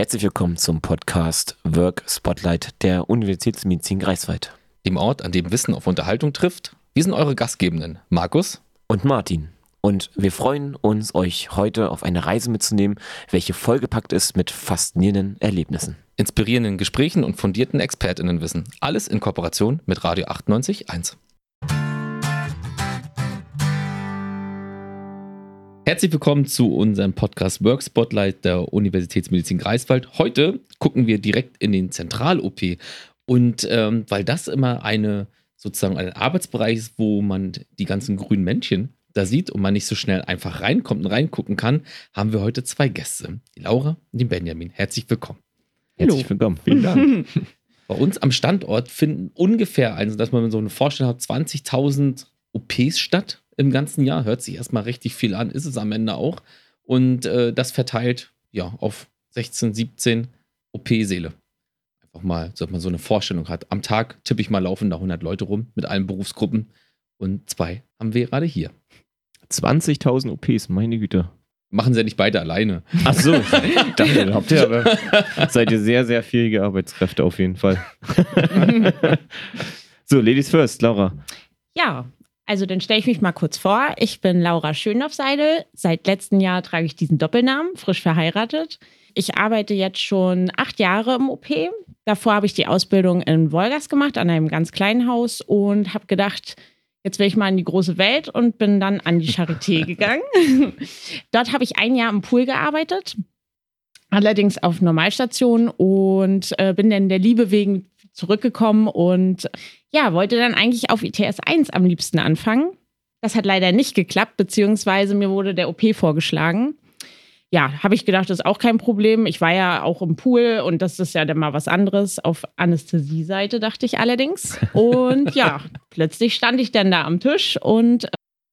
Herzlich willkommen zum Podcast Work Spotlight der Universitätsmedizin Greifswald. Dem Ort, an dem Wissen auf Unterhaltung trifft. Wir sind eure Gastgebenden, Markus und Martin. Und wir freuen uns, euch heute auf eine Reise mitzunehmen, welche vollgepackt ist mit faszinierenden Erlebnissen, inspirierenden Gesprächen und fundierten ExpertInnenwissen. Alles in Kooperation mit Radio 98.1. Herzlich willkommen zu unserem Podcast Work Spotlight der Universitätsmedizin Greifswald. Heute gucken wir direkt in den Zentral-OP. Und weil das immer ein Arbeitsbereich ist, wo man die ganzen grünen Männchen da sieht und man nicht so schnell einfach reinkommt und reingucken kann, haben wir heute zwei Gäste, die Laura und den Benjamin. Herzlich willkommen. Herzlich willkommen. Vielen Dank. Bei uns am Standort finden ungefähr, also dass man so eine Vorstellung hat, 20.000 OPs statt im ganzen Jahr. Hört sich erstmal richtig viel an, ist es am Ende auch. Und das verteilt auf 16, 17 OP-Säle. Einfach mal, dass man so eine Vorstellung hat. Am Tag tippe ich mal, laufen da 100 Leute rum mit allen Berufsgruppen. Und 2 haben wir gerade hier. 20.000 OPs, meine Güte. Machen sie ja nicht beide alleine. Ach so, dachte, habt ihr aber. Seid ihr sehr, sehr fähige Arbeitskräfte auf jeden Fall. So, Ladies first, Laura. Ja, also dann stelle ich mich mal kurz vor. Ich bin Laura Schönhoff-Seidel. Seit letztem Jahr trage ich diesen Doppelnamen, frisch verheiratet. Ich arbeite jetzt schon 8 Jahre im OP. Davor habe ich die Ausbildung in Wolgast gemacht, an einem ganz kleinen Haus und habe gedacht, jetzt will ich mal in die große Welt und bin dann an die Charité gegangen. Dort habe ich 1 Jahr im Pool gearbeitet, allerdings auf Normalstation und bin dann der Liebe wegen zurückgekommen und wollte dann eigentlich auf ITS 1 am liebsten anfangen. Das hat leider nicht geklappt, beziehungsweise mir wurde der OP vorgeschlagen. Ja, habe ich gedacht, das ist auch kein Problem. Ich war ja auch im Pool und das ist ja dann mal was anderes. Auf Anästhesie-Seite dachte ich allerdings. Und plötzlich stand ich dann da am Tisch und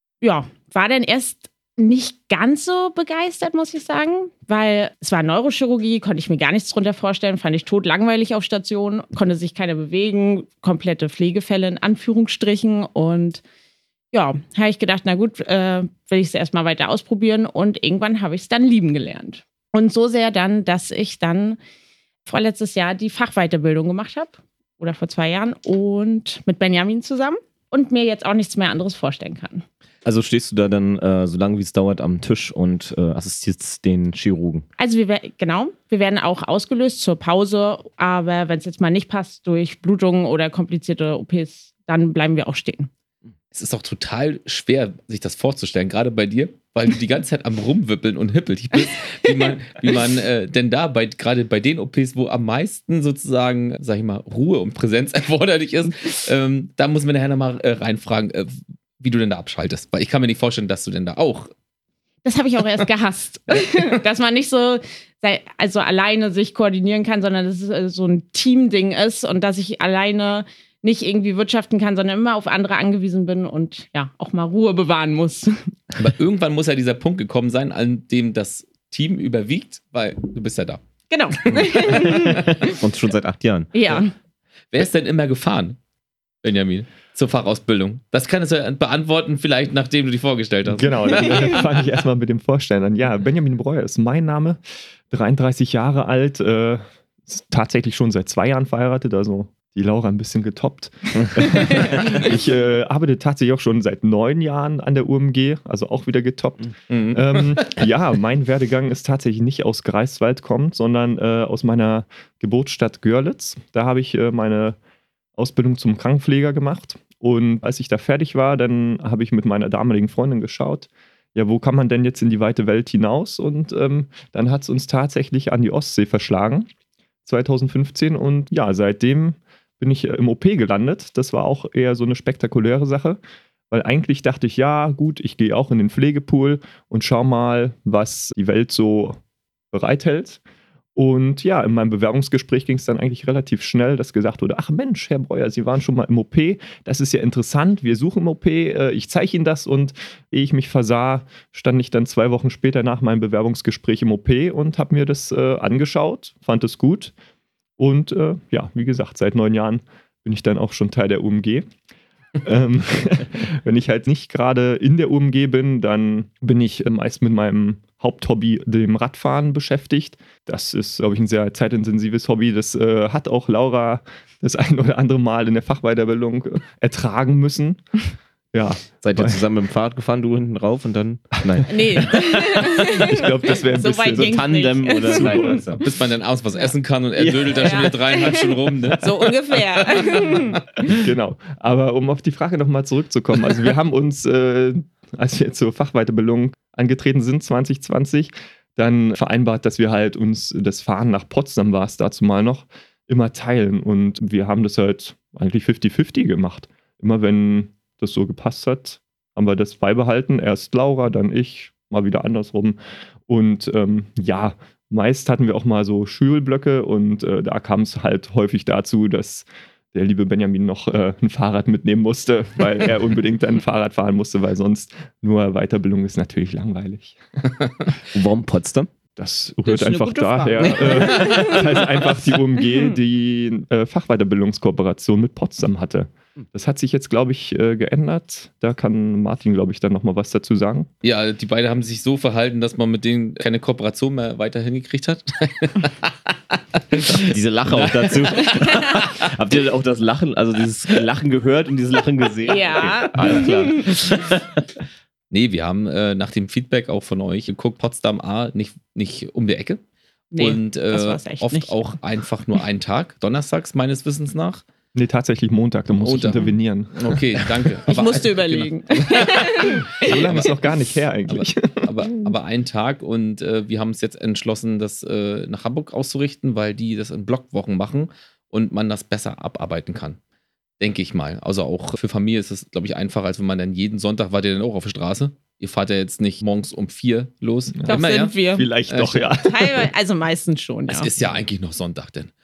war dann erst nicht ganz so begeistert, muss ich sagen, weil es war Neurochirurgie, konnte ich mir gar nichts drunter vorstellen, fand ich totlangweilig auf Station, konnte sich keiner bewegen, komplette Pflegefälle in Anführungsstrichen und habe ich gedacht, na gut, will ich es erstmal weiter ausprobieren und irgendwann habe ich es dann lieben gelernt. Und so sehr dann, dass ich dann vorletztes Jahr die Fachweiterbildung gemacht habe oder vor 2 Jahren und mit Benjamin zusammen und mir jetzt auch nichts mehr anderes vorstellen kann. Also stehst du da dann so lange wie es dauert am Tisch und assistierst den Chirurgen? Also wir werden auch ausgelöst zur Pause, aber wenn es jetzt mal nicht passt durch Blutungen oder komplizierte OPs, dann bleiben wir auch stehen. Es ist auch total schwer, sich das vorzustellen, gerade bei dir, weil du die ganze Zeit am Rumwippeln und hippelig bist, wie man denn da, gerade bei den OPs, wo am meisten sozusagen, sag ich mal, Ruhe und Präsenz erforderlich ist, da muss man nachher nochmal reinfragen, wie du denn da abschaltest. Weil ich kann mir nicht vorstellen, dass du denn da auch... Das habe ich auch erst gehasst. Dass man nicht so alleine sich koordinieren kann, sondern dass es so ein Teamding ist und dass ich alleine nicht irgendwie wirtschaften kann, sondern immer auf andere angewiesen bin und auch mal Ruhe bewahren muss. Aber irgendwann muss ja dieser Punkt gekommen sein, an dem das Team überwiegt, weil du bist ja da. Genau. Und schon seit 8 Jahren. Ja. Wer ist denn immer gefahren, Benjamin, zur Fachausbildung? Das kannst du ja beantworten, vielleicht nachdem du dich vorgestellt hast. Genau, dann fange ich erstmal mit dem Vorstellen an. Ja, Benjamin Breuer ist mein Name, 33 Jahre alt, ist tatsächlich schon seit 2 Jahren verheiratet, also die Laura ein bisschen getoppt. Ich arbeite tatsächlich auch schon seit 9 Jahren an der UMG, also auch wieder getoppt. Mhm. Mein Werdegang ist tatsächlich nicht aus Greifswald kommt, sondern aus meiner Geburtsstadt Görlitz. Da habe ich meine Ausbildung zum Krankenpfleger gemacht. Und als ich da fertig war, dann habe ich mit meiner damaligen Freundin geschaut, wo kann man denn jetzt in die weite Welt hinaus? Und dann hat es uns tatsächlich an die Ostsee verschlagen, 2015. Und seitdem bin ich im OP gelandet. Das war auch eher so eine spektakuläre Sache, weil eigentlich dachte ich, ich gehe auch in den Pflegepool und schau mal, was die Welt so bereithält. Und in meinem Bewerbungsgespräch ging es dann eigentlich relativ schnell, dass gesagt wurde, ach Mensch, Herr Breuer, Sie waren schon mal im OP, das ist ja interessant, wir suchen im OP, ich zeige Ihnen das und ehe ich mich versah, stand ich dann 2 Wochen später nach meinem Bewerbungsgespräch im OP und habe mir das angeschaut, fand es gut und wie gesagt, seit 9 Jahren bin ich dann auch schon Teil der UMG. Wenn ich halt nicht gerade in der UMG bin, dann bin ich meist mit meinem Haupthobby, dem Radfahren, beschäftigt. Das ist, glaube ich, ein sehr zeitintensives Hobby. Das hat auch Laura das ein oder andere Mal in der Fachweiterbildung ertragen müssen. Ja. Seid ihr zusammen mit dem Fahrrad gefahren, du hinten rauf und dann? Nein. Nee. Ich glaube, das wäre ein So bisschen weit So ging's Tandem nicht. oder nein. Bis man dann abends was essen kann und er dödelt da schon wieder 3,5 Stunden rum. Ne? So ungefähr. Genau. Aber um auf die Frage nochmal zurückzukommen. Also wir haben uns, als wir zur Fachweiterbildung angetreten sind, 2020, dann vereinbart, dass wir halt uns das Fahren nach Potsdam, war es dazu mal noch, immer teilen. Und wir haben das halt eigentlich 50-50 gemacht. Immer wenn das so gepasst hat, haben wir das beibehalten. Erst Laura, dann ich, mal wieder andersrum. Und ja, meist hatten wir auch mal so Schulblöcke und da kam es halt häufig dazu, dass der liebe Benjamin noch ein Fahrrad mitnehmen musste, weil er unbedingt ein Fahrrad fahren musste, weil sonst nur Weiterbildung ist natürlich langweilig. Warum Potsdam? Das Das rührt ist eine einfach gute daher, dass einfach die UMG die Fachweiterbildungskooperation mit Potsdam hatte. Das hat sich jetzt, glaube ich, geändert. Da kann Martin, glaube ich, dann nochmal was dazu sagen. Ja, die beiden haben sich so verhalten, dass man mit denen keine Kooperation mehr weiter hingekriegt hat. Diese Lache auch dazu. Habt ihr auch das Lachen, also dieses Lachen gehört und dieses Lachen gesehen? Ja. Okay, alles klar. Nee, wir haben nach dem Feedback auch von euch geguckt, Potsdam A nicht um die Ecke. Nee, und das war's echt oft nicht. auch einfach nur einen Tag, donnerstags meines Wissens nach. Nee, tatsächlich Montag, da muss ich Montag. intervenieren. Okay, danke. Ich musste genau. überlegen. So lange ist noch gar nicht her eigentlich. Aber einen Tag und wir haben es jetzt entschlossen, das nach Hamburg auszurichten, weil die das in Blockwochen machen und man das besser abarbeiten kann. Denke ich mal. Also auch für Familie ist es, glaube ich, einfacher, als wenn man dann jeden Sonntag, wart ihr dann auch auf der Straße? Ihr fahrt ja jetzt nicht morgens um 4 los. Doch Immer, sind wir. Vielleicht doch, ja. Teilweise, also meistens schon, ja. Es ist ja eigentlich noch Sonntag denn.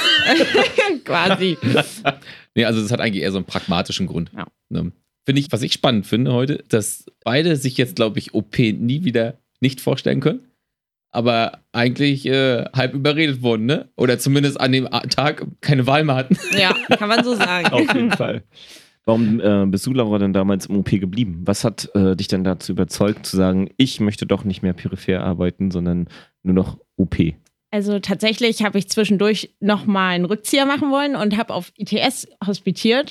Quasi. Nee, also das hat eigentlich eher so einen pragmatischen Grund. Ja. Ne? Finde ich, was ich spannend finde heute, dass beide sich jetzt, glaube ich, OP nie wieder nicht vorstellen können, aber eigentlich halb überredet wurden, ne? Oder zumindest an dem Tag keine Wahl mehr hatten. Ja, kann man so sagen. Auf jeden Fall. Warum bist du, Laura, denn damals im OP geblieben? Was hat dich denn dazu überzeugt, zu sagen, ich möchte doch nicht mehr peripher arbeiten, sondern nur noch OP? Also tatsächlich habe ich zwischendurch nochmal einen Rückzieher machen wollen und habe auf ITS hospitiert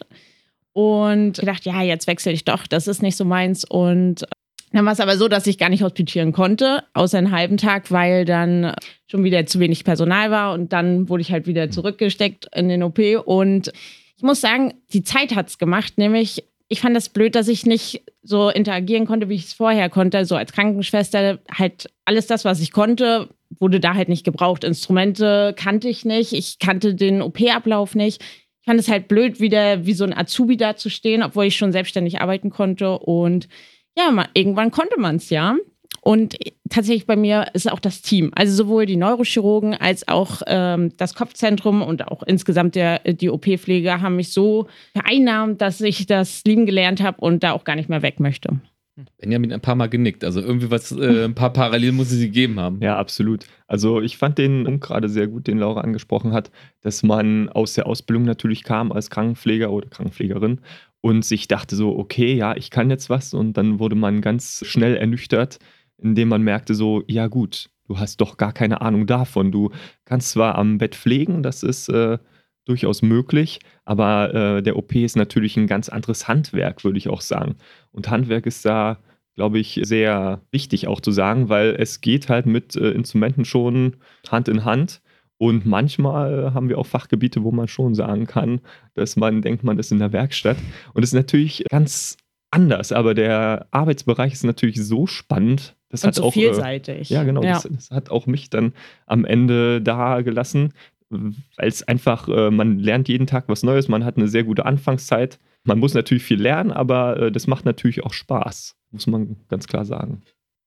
und gedacht, ja, jetzt wechsle ich doch, das ist nicht so meins. Und dann war es aber so, dass ich gar nicht hospitieren konnte, außer einen halben Tag, weil dann schon wieder zu wenig Personal war und dann wurde ich halt wieder zurückgesteckt in den OP. Und ich muss sagen, die Zeit hat es gemacht, nämlich ich fand das blöd, dass ich nicht so interagieren konnte, wie ich es vorher konnte. So als Krankenschwester halt alles das, was ich konnte, wurde da halt nicht gebraucht. Instrumente kannte ich nicht, ich kannte den OP-Ablauf nicht. Ich fand es halt blöd, wieder wie so ein Azubi da zu stehen, obwohl ich schon selbstständig arbeiten konnte. Und ja, irgendwann konnte man es ja. Und tatsächlich bei mir ist auch das Team, also sowohl die Neurochirurgen als auch das Kopfzentrum und auch insgesamt die OP-Pflege haben mich so vereinnahmt, dass ich das lieben gelernt habe und da auch gar nicht mehr weg möchte. Benjamin ein paar Mal genickt, also irgendwie ein paar Parallelen muss es gegeben haben. Ja, absolut. Also ich fand den Punkt gerade sehr gut, den Laura angesprochen hat, dass man aus der Ausbildung natürlich kam als Krankenpfleger oder Krankenpflegerin und sich dachte so, okay, ja, ich kann jetzt was, und dann wurde man ganz schnell ernüchtert, indem man merkte so, ja gut, du hast doch gar keine Ahnung davon. Du kannst zwar am Bett pflegen, das ist durchaus möglich, aber der OP ist natürlich ein ganz anderes Handwerk, würde ich auch sagen. Und Handwerk ist da, glaube ich, sehr wichtig auch zu sagen, weil es geht halt mit Instrumenten schon Hand in Hand. Und manchmal haben wir auch Fachgebiete, wo man schon sagen kann, dass man denkt, man ist in der Werkstatt. Und es ist natürlich ganz anders, aber der Arbeitsbereich ist natürlich so spannend. Das Und hat so auch, vielseitig. ja, genau. Ja. Das hat auch mich dann am Ende da gelassen, weil es einfach, man lernt jeden Tag was Neues, man hat eine sehr gute Anfangszeit. Man muss natürlich viel lernen, aber das macht natürlich auch Spaß, muss man ganz klar sagen.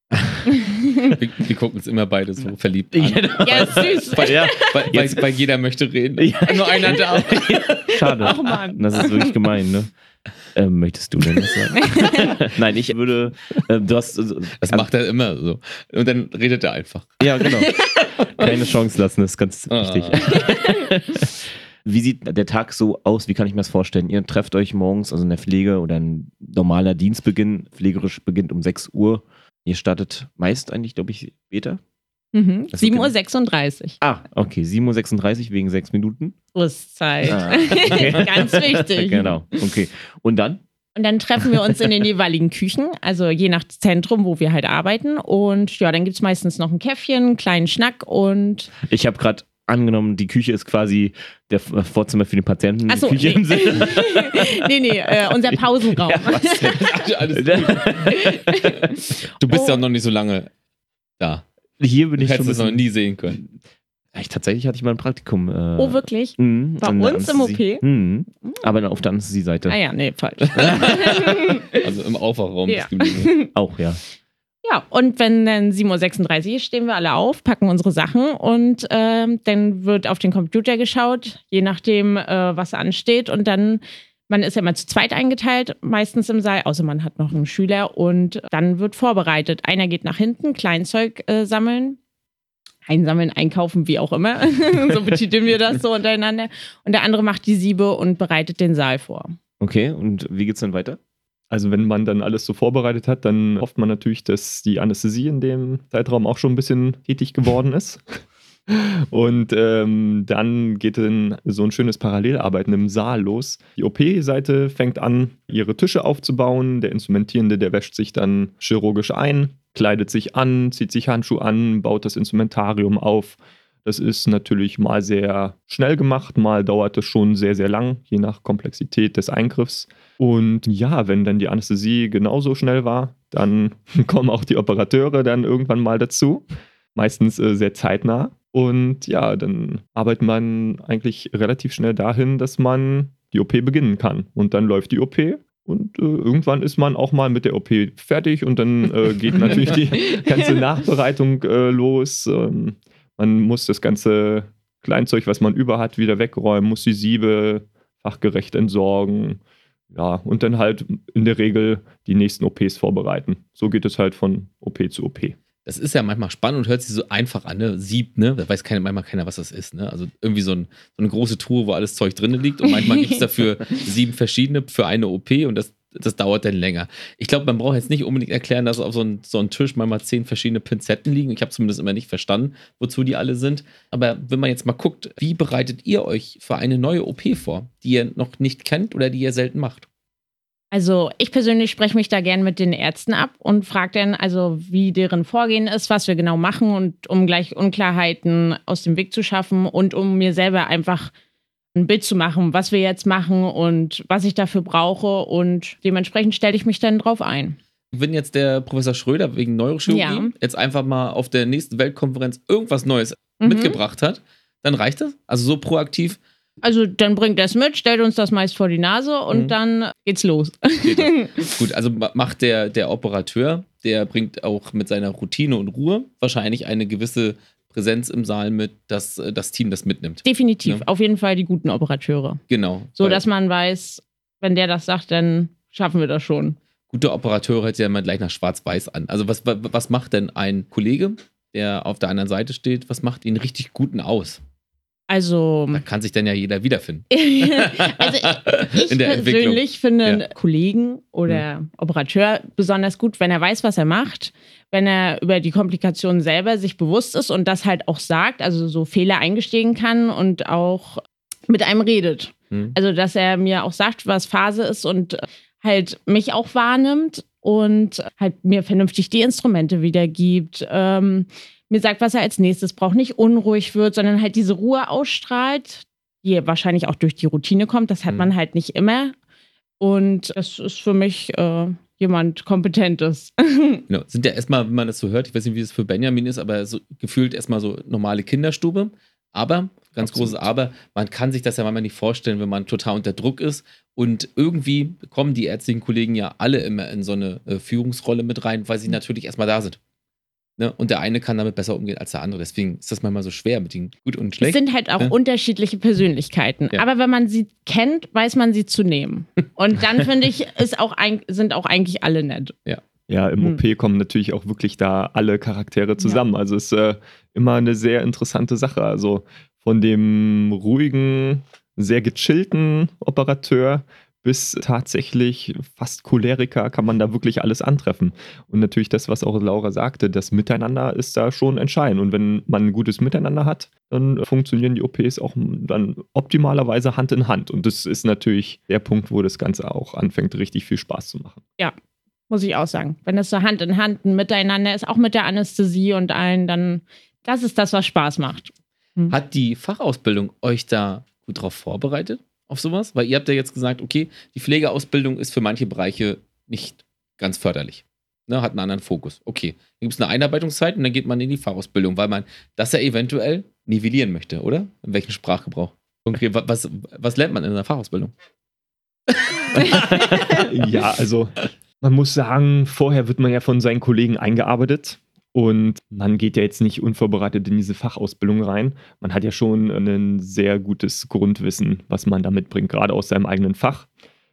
Wir gucken uns immer beide so verliebt an. Ja, süß. Weil jeder möchte reden. Nur einer da. Schade. Ach Mann. Das ist wirklich gemein, ne? Möchtest du denn was sagen? Nein, ich würde, du hast... Das macht er immer so. Und dann redet er einfach. Ja, genau. Keine Chance lassen, das ist ganz wichtig. Wie sieht der Tag so aus? Wie kann ich mir das vorstellen? Ihr trefft euch morgens, also in der Pflege, oder ein normaler Dienstbeginn, pflegerisch beginnt um 6 Uhr. Ihr startet meist eigentlich, glaube ich, später. Mhm. Das ist okay. 7:36 Uhr. Ah, okay, 7:36 Uhr wegen 6 Minuten. Rüstzeit. Ah, okay. Ganz wichtig. Genau, okay. Und dann? Und dann treffen wir uns in den jeweiligen Küchen, also je nach Zentrum, wo wir halt arbeiten. Und ja, dann gibt es meistens noch ein Käffchen, einen kleinen Schnack und. Ich habe gerade angenommen, die Küche ist quasi der Vorzimmer für den Patienten. Ach so, Küche nee. im Sinne. nee, unser Pausenraum. Ja, was denn? Alles gut. Du bist ja noch nicht so lange da. Hier bin Du ich schon hättest es noch nie sehen können. Tatsächlich hatte ich mal ein Praktikum. Oh, wirklich? Bei an der uns im Anästhesie. OP? Aber auf der Anästhesie-Seite. Ah ja, nee, falsch. Also im Aufwachraum Ja. bist du geblieben. Auch, ja. Ja, und wenn dann 7:36 Uhr ist, stehen wir alle auf, packen unsere Sachen und dann wird auf den Computer geschaut, je nachdem, was ansteht. Und dann, man ist ja immer zu zweit eingeteilt, meistens im Saal, außer man hat noch einen Schüler. Und dann wird vorbereitet. Einer geht nach hinten, Kleinzeug sammeln, einsammeln, einkaufen, wie auch immer. So betiteln wir das so untereinander. Und der andere macht die Siebe und bereitet den Saal vor. Okay, und wie geht's dann weiter? Also wenn man dann alles so vorbereitet hat, dann hofft man natürlich, dass die Anästhesie in dem Zeitraum auch schon ein bisschen tätig geworden ist. Und dann geht dann so ein schönes Parallelarbeiten im Saal los. Die OP-Seite fängt an, ihre Tische aufzubauen. Der Instrumentierende, der wäscht sich dann chirurgisch ein, kleidet sich an, zieht sich Handschuhe an, baut das Instrumentarium auf. Das ist natürlich mal sehr schnell gemacht, mal dauert es schon sehr, sehr lang, je nach Komplexität des Eingriffs. Und ja, wenn dann die Anästhesie genauso schnell war, dann kommen auch die Operateure dann irgendwann mal dazu. Meistens sehr zeitnah. Und ja, dann arbeitet man eigentlich relativ schnell dahin, dass man die OP beginnen kann. Und dann läuft die OP. Und irgendwann ist man auch mal mit der OP fertig und dann geht natürlich die ganze Nachbereitung los. Man muss das ganze Kleinzeug, was man über hat, wieder wegräumen, muss die Siebe fachgerecht entsorgen. Ja, und dann halt in der Regel die nächsten OPs vorbereiten. So geht es halt von OP zu OP. Das ist ja manchmal spannend und hört sich so einfach an, ne? Sieb, ne? Da weiß manchmal keiner, was das ist, ne? Also irgendwie so eine große Truhe, wo alles Zeug drin liegt und manchmal gibt es dafür 7 verschiedene für eine OP und das dauert dann länger. Ich glaube, man braucht jetzt nicht unbedingt erklären, dass auf so einem Tisch manchmal 10 verschiedene Pinzetten liegen. Ich habe zumindest immer nicht verstanden, wozu die alle sind. Aber wenn man jetzt mal guckt, wie bereitet ihr euch für eine neue OP vor, die ihr noch nicht kennt oder die ihr selten macht? Also ich persönlich spreche mich da gern mit den Ärzten ab und frage dann, also wie deren Vorgehen ist, was wir genau machen und um gleich Unklarheiten aus dem Weg zu schaffen und um mir selber einfach ein Bild zu machen, was wir jetzt machen und was ich dafür brauche und dementsprechend stelle ich mich dann drauf ein. Wenn jetzt der Professor Schröder wegen Neurochirurgie jetzt einfach mal auf der nächsten Weltkonferenz irgendwas Neues mitgebracht hat, dann reicht das? Also so proaktiv? Also dann bringt er es mit, stellt uns das meist vor die Nase und dann geht's los. Gut, also macht der Operateur, der bringt auch mit seiner Routine und Ruhe wahrscheinlich eine gewisse Präsenz im Saal mit, dass das Team das mitnimmt. Definitiv, Ja. auf jeden Fall die guten Operateure. Genau. So, Weil dass man weiß, wenn der das sagt, dann schaffen wir das schon. gute Operateure hört sich ja immer gleich nach Schwarz-Weiß an. Also was macht denn ein Kollege, der auf der anderen Seite steht, was macht ihn richtig guten aus? Also, Da kann sich dann ja jeder wiederfinden. also ich In der Entwicklung. persönlich finde einen Ja. Kollegen oder Operateur besonders gut, wenn er weiß, was er macht, wenn er über die Komplikationen selber sich bewusst ist und das halt auch sagt, also so Fehler eingestehen kann und auch mit einem redet. Also, dass er mir auch sagt, was Phase ist und halt mich auch wahrnimmt und halt mir vernünftig die Instrumente wiedergibt, mir sagt, was er als nächstes braucht, nicht unruhig wird, sondern halt diese Ruhe ausstrahlt, die wahrscheinlich auch durch die Routine kommt. Das hat man halt nicht immer. Und das ist für mich jemand Kompetentes. Genau. Sind ja erstmal, wenn man das so hört, ich weiß nicht, wie es für Benjamin ist, aber so gefühlt erstmal so normale Kinderstube. Aber, ganz großes Aber, man kann sich das ja manchmal nicht vorstellen, wenn man total unter Druck ist. Und irgendwie kommen die ärztlichen Kollegen ja alle immer in so eine Führungsrolle mit rein, weil sie natürlich erstmal da sind. Ne? Und der eine kann damit besser umgehen als der andere. Deswegen ist das manchmal so schwer mit den gut und Es schlecht. sind halt auch unterschiedliche Persönlichkeiten. Ja. Aber wenn man sie kennt, weiß man sie zu nehmen. Und dann finde ich, sind auch eigentlich alle nett. Ja, im OP kommen natürlich auch wirklich da alle Charaktere zusammen. Also es ist immer eine sehr interessante Sache. Also von dem ruhigen, sehr gechillten Operateur bis tatsächlich fast Choleriker kann man da wirklich alles antreffen. Und natürlich das, was auch Laura sagte, das Miteinander ist da schon entscheidend. Und wenn man ein gutes Miteinander hat, dann funktionieren die OPs auch dann optimalerweise Hand in Hand. Und das ist natürlich der Punkt, wo das Ganze auch anfängt, richtig viel Spaß zu machen. Ja, muss ich auch sagen. Wenn das so Hand in Hand ein Miteinander ist, auch mit der Anästhesie und allen, dann das ist das, was Spaß macht. Hat die Fachausbildung euch da gut drauf vorbereitet? Auf sowas? Weil ihr habt ja jetzt gesagt, okay, die Pflegeausbildung ist für manche Bereiche nicht ganz förderlich. Ne, hat einen anderen Fokus. Okay, dann gibt es eine Einarbeitungszeit und dann geht man in die Fachausbildung, weil man das ja eventuell nivellieren möchte, oder? In welchem Sprachgebrauch? Konkret, was lernt man in einer Fachausbildung? Ja, also man muss sagen, vorher wird man ja von seinen Kollegen eingearbeitet. Und man geht ja jetzt nicht unvorbereitet in diese Fachausbildung rein. Man hat ja schon ein sehr gutes Grundwissen, was man da mitbringt, gerade aus seinem eigenen Fach.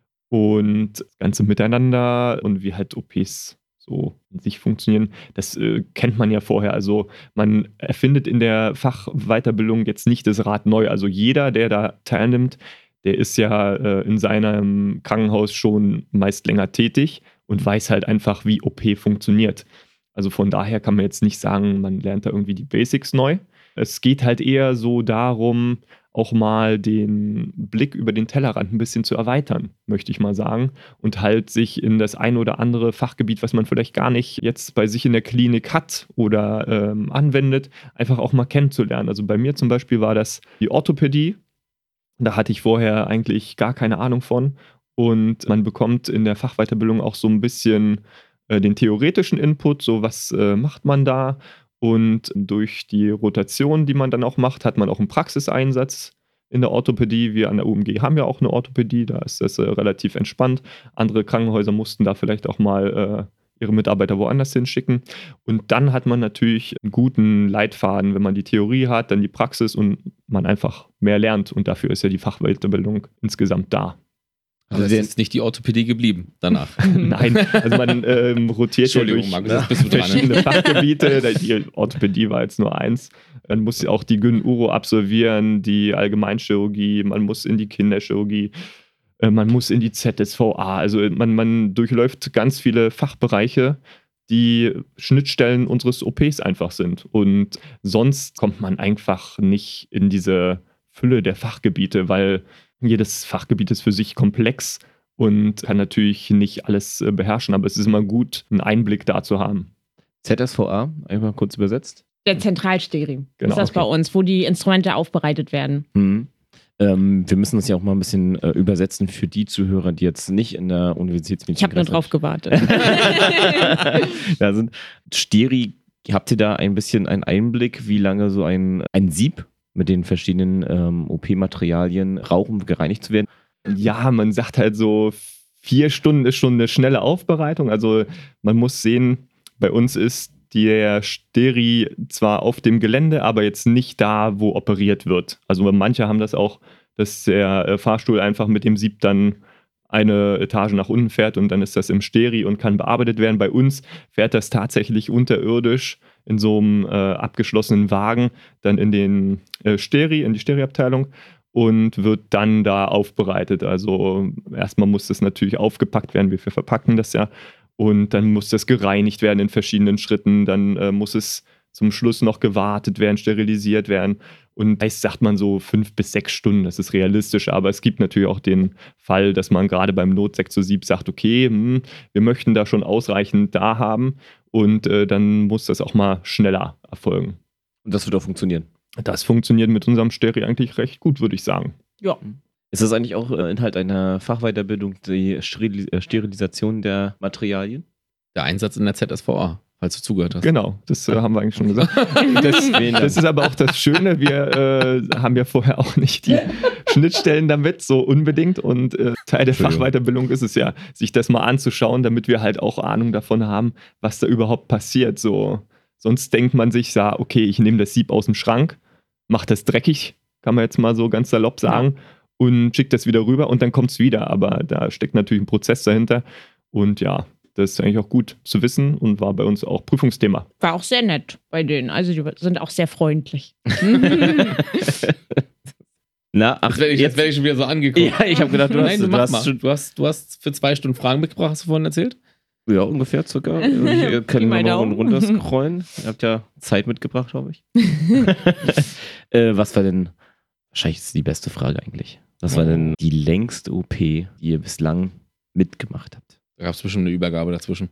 Und das ganze Miteinander und wie halt OPs so in sich funktionieren, das kennt man ja vorher. Also man erfindet in der Fachweiterbildung jetzt nicht das Rad neu. Also jeder, der da teilnimmt, der ist ja in seinem Krankenhaus schon meist länger tätig und weiß halt einfach, wie OP funktioniert. Also von daher kann man jetzt nicht sagen, man lernt da irgendwie die Basics neu. Es geht halt eher so darum, auch mal den Blick über den Tellerrand ein bisschen zu erweitern, möchte ich mal sagen. Und halt sich in das ein oder andere Fachgebiet, was man vielleicht gar nicht jetzt bei sich in der Klinik hat oder anwendet, einfach auch mal kennenzulernen. Also bei mir zum Beispiel war das die Orthopädie. Da hatte ich vorher eigentlich gar keine Ahnung von. Und man bekommt in der Fachweiterbildung auch so ein bisschen den theoretischen Input, so was macht man da, und durch die Rotation, die man dann auch macht, hat man auch einen Praxiseinsatz in der Orthopädie. Wir an der UMG haben ja auch eine Orthopädie, da ist das relativ entspannt. Andere Krankenhäuser mussten da vielleicht auch mal ihre Mitarbeiter woanders hinschicken. Und dann hat man natürlich einen guten Leitfaden, wenn man die Theorie hat, dann die Praxis und man einfach mehr lernt. Und dafür ist ja die Fachweiterbildung insgesamt da. Also ist jetzt nicht die Orthopädie geblieben danach. Nein, also man rotiert ja durch Markus, verschiedene Fachgebiete. Die Orthopädie war jetzt nur eins. Man muss auch die Gyn-Uro absolvieren, die Allgemeinchirurgie, man muss in die Kinderchirurgie, man muss in die ZSVA. Also man durchläuft ganz viele Fachbereiche, die Schnittstellen unseres OPs einfach sind. Und sonst kommt man einfach nicht in diese Fülle der Fachgebiete, weil jedes Fachgebiet ist für sich komplex und kann natürlich nicht alles beherrschen, aber es ist immer gut, einen Einblick da zu haben. ZSVA, einmal kurz übersetzt. Der Zentralsteri Genau, ist das bei uns, wo die Instrumente aufbereitet werden. Wir müssen das ja auch mal ein bisschen übersetzen für die Zuhörer, die jetzt nicht in der Universitätsmedizin Ich habe nur drauf gewartet. da sind. Steri, habt ihr da ein bisschen einen Einblick, wie lange so ein Sieb mit den verschiedenen OP-Materialien rauchen, gereinigt zu werden? Ja, man sagt halt so, 4 Stunden ist schon eine schnelle Aufbereitung. Also man muss sehen, bei uns ist der Steri zwar auf dem Gelände, aber jetzt nicht da, wo operiert wird. Also manche haben das auch, dass der Fahrstuhl einfach mit dem Sieb dann eine Etage nach unten fährt und dann ist das im Steri und kann bearbeitet werden. Bei uns fährt das tatsächlich unterirdisch in so einem abgeschlossenen Wagen dann in den in die Steri-Abteilung und wird dann da aufbereitet. Also erstmal muss das natürlich aufgepackt werden, wir verpacken das ja, und dann muss das gereinigt werden in verschiedenen Schritten, dann muss es zum Schluss noch gewartet werden, sterilisiert werden. Und meist sagt man so 5 bis 6 Stunden, das ist realistisch, aber es gibt natürlich auch den Fall, dass man gerade beim Notsektorsieb sagt, okay, wir möchten da schon ausreichend da haben und dann muss das auch mal schneller erfolgen. Und das wird auch funktionieren? Das funktioniert mit unserem Steri eigentlich recht gut, würde ich sagen. Ja. Ist das eigentlich auch Inhalt einer Fachweiterbildung, die Sterilisation der Materialien? Der Einsatz in der ZSVA, falls du zugehört hast. Genau, das haben wir eigentlich schon gesagt. Das ist aber auch das Schöne, wir haben ja vorher auch nicht die Schnittstellen damit so unbedingt und Teil der Fachweiterbildung ist es ja, sich das mal anzuschauen, damit wir halt auch Ahnung davon haben, was da überhaupt passiert. So, sonst denkt man sich, okay, ich nehme das Sieb aus dem Schrank, mache das dreckig, kann man jetzt mal so ganz salopp sagen, und schickt das wieder rüber und dann kommt es wieder. Aber da steckt natürlich ein Prozess dahinter und ja, das ist eigentlich auch gut zu wissen und war bei uns auch Prüfungsthema. War auch sehr nett bei denen. Also die sind auch sehr freundlich. Na, ach, Jetzt werde ich schon wieder so angeguckt. Ja, ich habe gedacht, du hast für 2 Stunden Fragen mitgebracht, hast du vorhin erzählt? Ja, ungefähr circa. Wir können Pi mal mal Daumen. runterscrollen. Ihr habt ja Zeit mitgebracht, glaube ich. Was war denn, wahrscheinlich ist es die beste Frage eigentlich. Was war denn die längste OP, die ihr bislang mitgemacht habt? Da gab es bestimmt eine Übergabe dazwischen.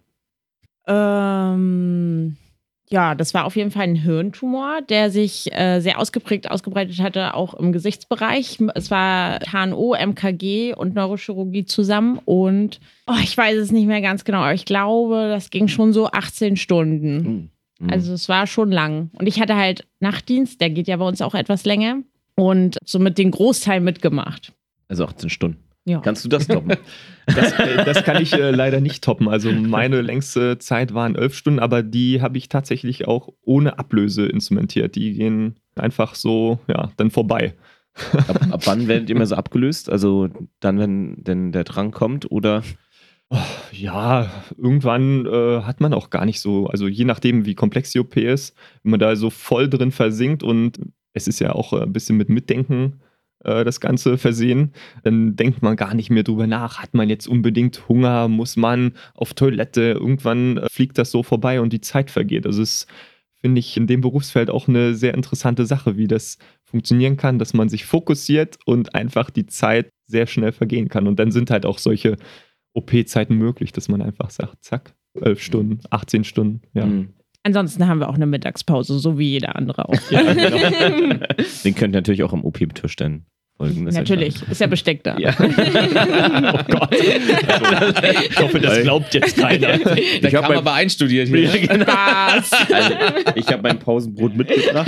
Ja, das war auf jeden Fall ein Hirntumor, der sich sehr ausgebreitet hatte, auch im Gesichtsbereich. Es war HNO, MKG und Neurochirurgie zusammen und ich weiß es nicht mehr ganz genau, aber ich glaube, das ging schon so 18 Stunden. Also es war schon lang. Und ich hatte halt Nachtdienst, der geht ja bei uns auch etwas länger und somit den Großteil mitgemacht. Also 18 Stunden. Ja. Kannst du das toppen? Das kann ich leider nicht toppen. Also meine längste Zeit waren 11 Stunden, aber die habe ich tatsächlich auch ohne Ablöse instrumentiert. Die gehen einfach so, ja, dann vorbei. Ab wann werdet ihr immer so abgelöst? Also dann, wenn denn der Drang kommt oder? Ja, irgendwann hat man auch gar nicht so, also je nachdem, wie komplex die OP ist, wenn man da so voll drin versinkt und es ist ja auch ein bisschen mit Mitdenken das Ganze versehen, dann denkt man gar nicht mehr drüber nach. Hat man jetzt unbedingt Hunger? Muss man auf Toilette? Irgendwann fliegt das so vorbei und die Zeit vergeht. Also es finde ich in dem Berufsfeld auch eine sehr interessante Sache, wie das funktionieren kann, dass man sich fokussiert und einfach die Zeit sehr schnell vergehen kann. Und dann sind halt auch solche OP-Zeiten möglich, dass man einfach sagt, zack, 11 Stunden, 18 Stunden, ja. Ansonsten haben wir auch eine Mittagspause, so wie jeder andere auch. Ja, genau. Den könnt ihr natürlich auch am OP-Tisch dann folgen. Natürlich, ist ja Besteck da. Ja. Oh Gott. Ich hoffe, das glaubt jetzt keiner. Da kam aber einstudiert hier. Spaß. Also, ich habe mein Pausenbrot mitgebracht.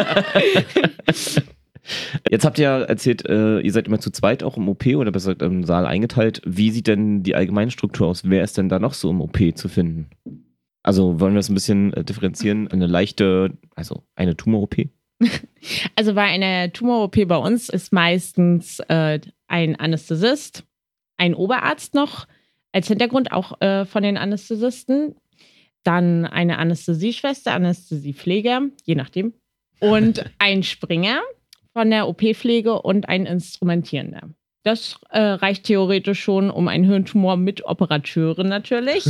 Jetzt habt ihr ja erzählt, ihr seid immer zu zweit auch im OP oder besser gesagt im Saal eingeteilt. Wie sieht denn die allgemeine Struktur aus? Wer ist denn da noch so im OP zu finden? Also wollen wir das ein bisschen differenzieren? Eine Tumor-OP? Also bei einer Tumor-OP bei uns ist meistens ein Anästhesist, ein Oberarzt noch als Hintergrund, auch von den Anästhesisten. Dann eine Anästhesieschwester, Anästhesiepfleger, je nachdem. Und ein Springer von der OP-Pflege und ein Instrumentierender. Das reicht theoretisch schon um einen Hirntumor mit Operateuren natürlich.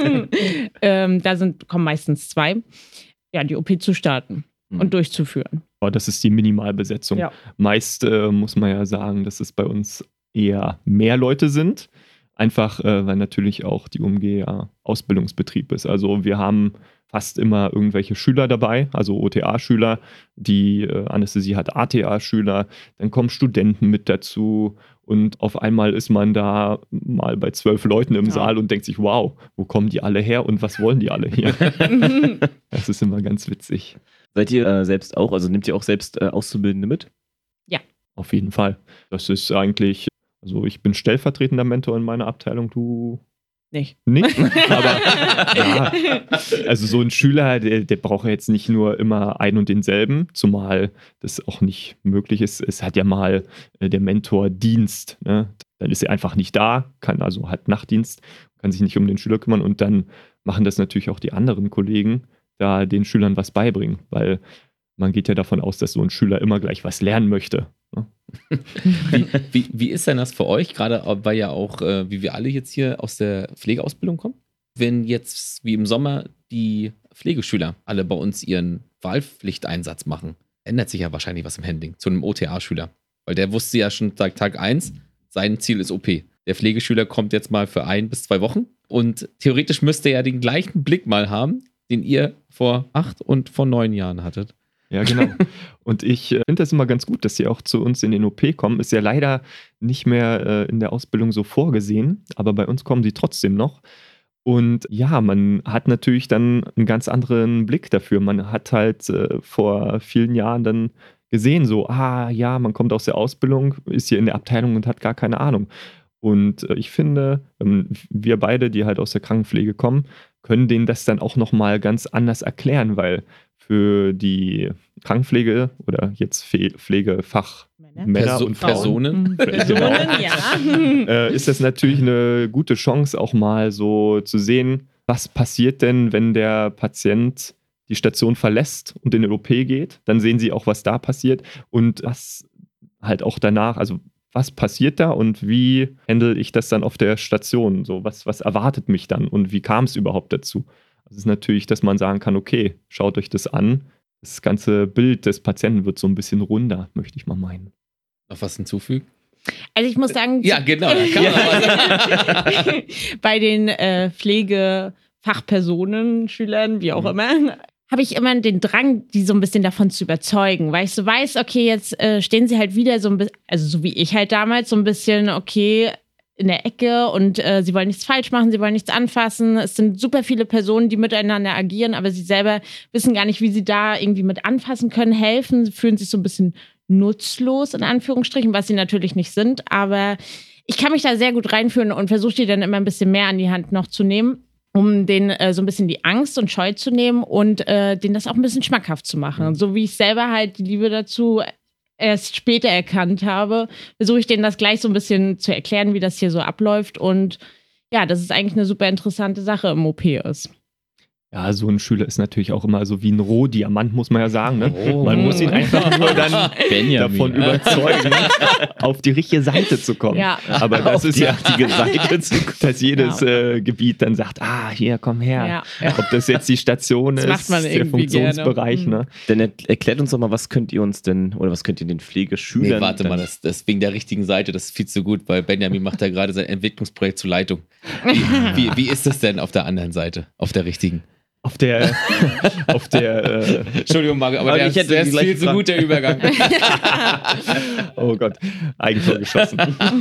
Kommen meistens 2, ja, die OP zu starten und durchzuführen. Das ist die Minimalbesetzung. Ja. Meist muss man ja sagen, dass es bei uns eher mehr Leute sind. Einfach, weil natürlich auch die UMG ja Ausbildungsbetrieb ist. Also wir haben fast immer irgendwelche Schüler dabei, also OTA-Schüler, die Anästhesie hat ATA-Schüler, dann kommen Studenten mit dazu und auf einmal ist man da mal bei 12 Leuten im Saal und denkt sich, wow, wo kommen die alle her und was wollen die alle hier? Das ist immer ganz witzig. Seid ihr selbst auch, also nehmt ihr auch selbst Auszubildende mit? Ja. Auf jeden Fall. Das ist eigentlich, also ich bin stellvertretender Mentor in meiner Abteilung, du Nicht. Aber ja, also so ein Schüler, der braucht ja jetzt nicht nur immer einen und denselben, zumal das auch nicht möglich ist. Es hat ja mal der Mentor Dienst, ne? Dann ist er einfach nicht da, hat Nachtdienst, kann sich nicht um den Schüler kümmern und dann machen das natürlich auch die anderen Kollegen, da den Schülern was beibringen, weil man geht ja davon aus, dass so ein Schüler immer gleich was lernen möchte. Ne? Wie ist denn das für euch, gerade weil ja auch, wie wir alle jetzt hier aus der Pflegeausbildung kommen? Wenn jetzt wie im Sommer die Pflegeschüler alle bei uns ihren Wahlpflichteinsatz machen, ändert sich ja wahrscheinlich was im Handling zu einem OTA-Schüler. Weil der wusste ja schon seit Tag 1, sein Ziel ist OP. Der Pflegeschüler kommt jetzt mal für 1 bis 2 Wochen und theoretisch müsste er den gleichen Blick mal haben, den ihr vor 8 und vor 9 Jahren hattet. Ja, genau. Und ich finde das immer ganz gut, dass sie auch zu uns in den OP kommen. Ist ja leider nicht mehr in der Ausbildung so vorgesehen, aber bei uns kommen sie trotzdem noch. Und ja, man hat natürlich dann einen ganz anderen Blick dafür. Man hat halt vor vielen Jahren dann gesehen, so, ja, man kommt aus der Ausbildung, ist hier in der Abteilung und hat gar keine Ahnung. Und ich finde, wir beide, die halt aus der Krankenpflege kommen, können denen das dann auch nochmal ganz anders erklären, weil für die Krankenpflege oder jetzt Pflegefachmänner und Frauen, ja. Ist das natürlich eine gute Chance, auch mal so zu sehen, was passiert denn, wenn der Patient die Station verlässt und in den OP geht. Dann sehen sie auch, was da passiert und was halt auch danach, also was passiert da und wie handle ich das dann auf der Station? So, was erwartet mich dann und wie kam es überhaupt dazu? Das ist natürlich, dass man sagen kann, okay, schaut euch das an. Das ganze Bild des Patienten wird so ein bisschen runder, möchte ich mal meinen. Noch was hinzufügen? Also ich muss sagen, Ja, genau. Da kann man aber sagen. bei den Pflegefachpersonen, Schülern, wie auch immer, habe ich immer den Drang, die so ein bisschen davon zu überzeugen, weil ich so weiß, okay, jetzt stehen sie halt wieder so ein bisschen, also so wie ich halt damals, so ein bisschen, okay, in der Ecke und sie wollen nichts falsch machen, sie wollen nichts anfassen. Es sind super viele Personen, die miteinander agieren, aber sie selber wissen gar nicht, wie sie da irgendwie mit anfassen können, helfen, sie fühlen sich so ein bisschen nutzlos, in Anführungsstrichen, was sie natürlich nicht sind, aber ich kann mich da sehr gut reinführen und versuche die dann immer ein bisschen mehr an die Hand noch zu nehmen, um denen so ein bisschen die Angst und Scheu zu nehmen und denen das auch ein bisschen schmackhaft zu machen. Und so wie ich selber halt die Liebe dazu erst später erkannt habe, versuche ich denen das gleich so ein bisschen zu erklären, wie das hier so abläuft und ja, dass es eigentlich eine super interessante Sache im OP ist. Ja, so ein Schüler ist natürlich auch immer so wie ein Rohdiamant, muss man ja sagen. Ne? Oh. Man muss ihn einfach nur dann Benjamin. davon überzeugen, auf die richtige Seite zu kommen. Ja. Aber das ist die ja richtige Seite dass jedes Gebiet dann sagt, hier, komm her. Ja. Ob das jetzt die Station Das ist, macht man der irgendwie Funktionsbereich. gerne. Ne? Dann erklärt uns doch mal, was könnt ihr uns denn, oder was könnt ihr den Pflegeschülern... Nee, warte mal, das wegen der richtigen Seite, das ist viel zu gut, weil Benjamin macht da gerade sein Entwicklungsprojekt zur Leitung. Wie ist das denn auf der anderen Seite, auf der richtigen? Auf der Entschuldigung, Marco, aber der ich hätte ist gleich viel zu gut, der Übergang. oh Gott, Eigentor geschossen.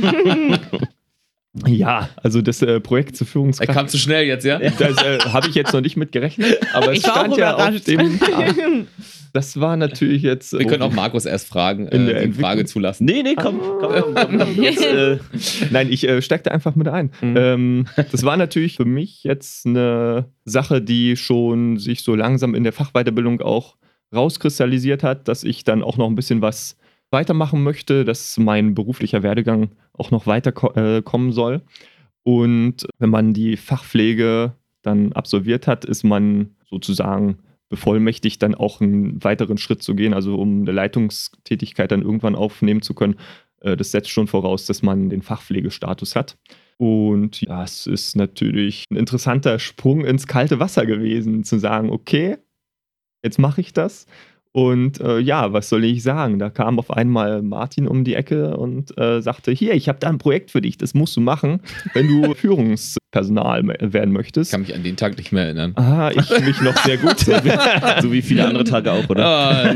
Ja, also das Projekt zur Er Führungskraft. kam zu schnell jetzt, ja? Das habe ich jetzt noch nicht mit gerechnet, aber es Ich war stand auch ja auf überrascht. dem. Das war natürlich jetzt. Wir können auch Markus erst fragen, In der die Entwicklung. Frage zulassen. Nee, komm. Jetzt, Nein, ich steckte einfach mit ein. Das war natürlich für mich jetzt eine Sache, die schon sich so langsam in der Fachweiterbildung auch rauskristallisiert hat, dass ich dann auch noch ein bisschen was weitermachen möchte, dass mein beruflicher Werdegang auch noch weiter kommen soll. Und wenn man die Fachpflege dann absolviert hat, ist man sozusagen bevollmächtigt, dann auch einen weiteren Schritt zu gehen, also um eine Leitungstätigkeit dann irgendwann aufnehmen zu können. Das setzt schon voraus, dass man den Fachpflegestatus hat. Und ja, es ist natürlich ein interessanter Sprung ins kalte Wasser gewesen, zu sagen, okay, jetzt mache ich das. Und was soll ich sagen? Da kam auf einmal Martin um die Ecke und sagte, hier, ich habe da ein Projekt für dich, das musst du machen, wenn du Führungspersonal werden möchtest. Ich kann mich an den Tag nicht mehr erinnern. Ah, ich mich noch sehr gut. so wie viele andere Tage auch, oder?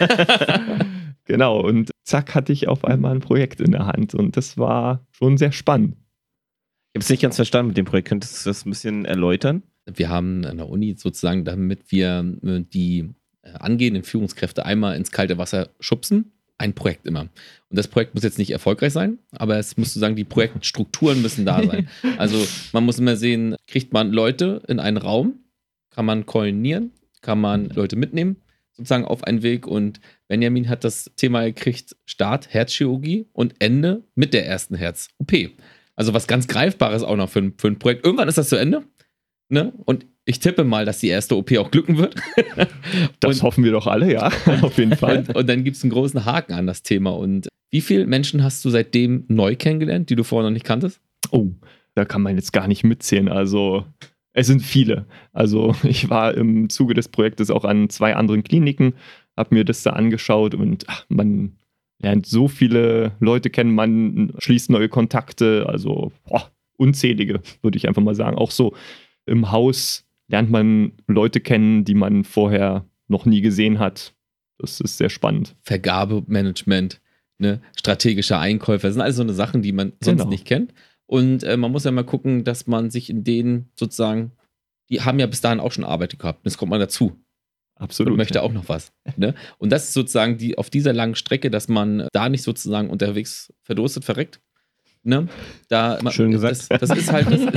Genau, und zack, hatte ich auf einmal ein Projekt in der Hand und das war schon sehr spannend. Ich habe es nicht ganz verstanden mit dem Projekt. Könntest du das ein bisschen erläutern? Wir haben an der Uni sozusagen, damit wir die angehenden Führungskräfte einmal ins kalte Wasser schubsen, ein Projekt immer. Und das Projekt muss jetzt nicht erfolgreich sein, aber es muss sozusagen, die Projektstrukturen müssen da sein. Also man muss immer sehen, kriegt man Leute in einen Raum, kann man koordinieren, kann man Leute mitnehmen, sozusagen auf einen Weg, und Benjamin hat das Thema gekriegt, Start Herzchirurgie und Ende mit der ersten Herz-OP. Also was ganz Greifbares auch noch für ein Projekt. Irgendwann ist das zu Ende, ne? Und ich tippe mal, dass die erste OP auch glücken wird. Das hoffen wir doch alle, ja, auf jeden Fall. Und dann gibt es einen großen Haken an das Thema. Und wie viele Menschen hast du seitdem neu kennengelernt, die du vorher noch nicht kanntest? Oh, da kann man jetzt gar nicht mitzählen. Also, es sind viele. Also, ich war im Zuge des Projektes auch an 2 anderen Kliniken, habe mir das da angeschaut und man lernt so viele Leute kennen, man schließt neue Kontakte, also unzählige, würde ich einfach mal sagen. Auch so im Haus lernt man Leute kennen, die man vorher noch nie gesehen hat. Das ist sehr spannend. Vergabemanagement, ne? Strategische Einkäufe, das sind alles so eine Sachen, die man sonst nicht kennt. Und man muss ja mal gucken, dass man sich in denen sozusagen, die haben ja bis dahin auch schon Arbeit gehabt. Das kommt man dazu. Absolut. Und möchte auch noch was. Ne? Und das ist sozusagen auf dieser langen Strecke, dass man da nicht sozusagen unterwegs verdurstet, verreckt. Ne? Schön gesagt. Das ist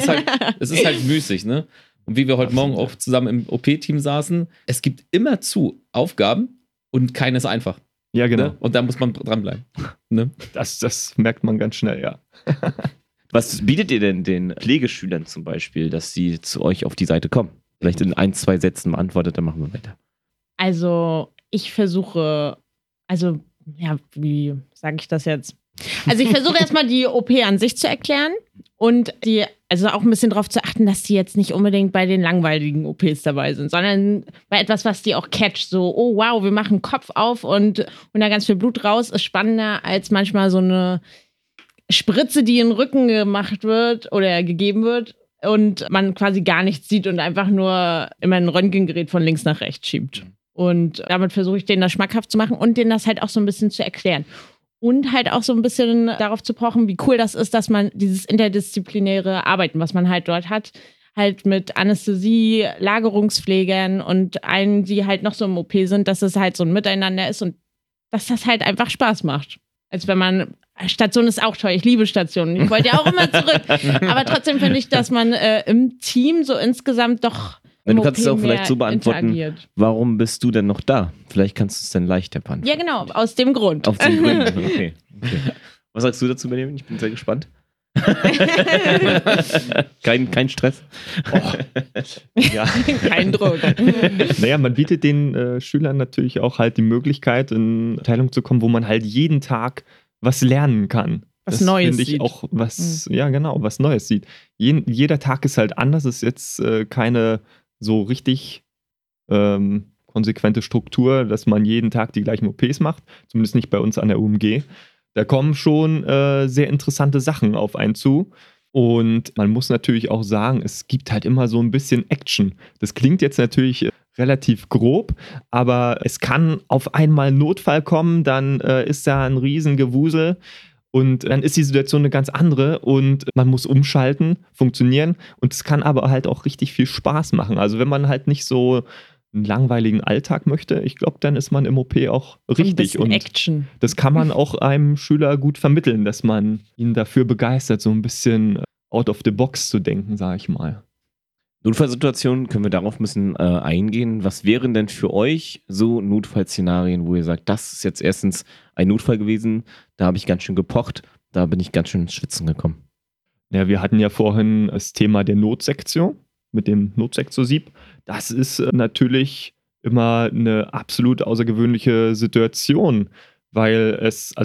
halt müßig, ne? Und wie wir heute Morgen auch zusammen im OP-Team saßen, es gibt immer Aufgaben und keine ist einfach. Ja, genau. Ne? Und da muss man dranbleiben. Ne? Das merkt man ganz schnell, ja. Was bietet ihr denn den Pflegeschülern zum Beispiel, dass sie zu euch auf die Seite kommen? Vielleicht in 1, 2 Sätzen beantwortet, dann machen wir weiter. Also ich versuche, wie sage ich das jetzt? Also ich versuche erstmal die OP an sich zu erklären und also auch ein bisschen darauf zu achten, dass die jetzt nicht unbedingt bei den langweiligen OPs dabei sind, sondern bei etwas, was die auch catcht. So, oh wow, wir machen Kopf auf und da ganz viel Blut raus, ist spannender als manchmal so eine Spritze, die in den Rücken gemacht wird oder gegeben wird und man quasi gar nichts sieht und einfach nur immer ein Röntgengerät von links nach rechts schiebt. Und damit versuche ich denen das schmackhaft zu machen und denen das halt auch so ein bisschen zu erklären. Und halt auch so ein bisschen darauf zu pochen, wie cool das ist, dass man dieses interdisziplinäre Arbeiten, was man halt dort hat, halt mit Anästhesie, Lagerungspflegern und allen, die halt noch so im OP sind, dass es halt so ein Miteinander ist und dass das halt einfach Spaß macht. Als wenn man, Station ist auch toll, ich liebe Stationen, ich wollte ja auch immer zurück. Aber trotzdem finde ich, dass man im Team so insgesamt doch Du kannst es auch vielleicht so beantworten, warum bist du denn noch da? Vielleicht kannst du es dann leichter beantworten. Ja, genau, aus dem Grund. Aus dem Grund, okay. Was sagst du dazu, Benjamin? Ich bin sehr gespannt. Kein Stress. Ja. Kein Druck. Naja, man bietet den Schülern natürlich auch halt die Möglichkeit, in Abteilung zu kommen, wo man halt jeden Tag was lernen kann. Was Neues sieht. Auch was, ja genau, was Neues sieht. Jeder Tag ist halt anders, ist jetzt keine so richtig konsequente Struktur, dass man jeden Tag die gleichen OPs macht, zumindest nicht bei uns an der UMG. Da kommen schon sehr interessante Sachen auf einen zu und man muss natürlich auch sagen, es gibt halt immer so ein bisschen Action. Das klingt jetzt natürlich relativ grob, aber es kann auf einmal ein Notfall kommen, dann ist da ein Riesengewusel. Und dann ist die Situation eine ganz andere und man muss umschalten, funktionieren. Und es kann aber halt auch richtig viel Spaß machen. Also wenn man halt nicht so einen langweiligen Alltag möchte, ich glaube, dann ist man im OP auch richtig. Und Action. Das kann man auch einem Schüler gut vermitteln, dass man ihn dafür begeistert, so ein bisschen out of the box zu denken, sage ich mal. Notfallsituationen, können wir darauf ein bisschen eingehen. Was wären denn für euch so Notfallszenarien, wo ihr sagt, das ist jetzt erstens ein Notfall gewesen, da habe ich ganz schön gepocht, da bin ich ganz schön ins Schwitzen gekommen? Ja, wir hatten ja vorhin das Thema der Notsektion mit dem Notsektorsieb. Das ist natürlich immer eine absolut außergewöhnliche Situation, weil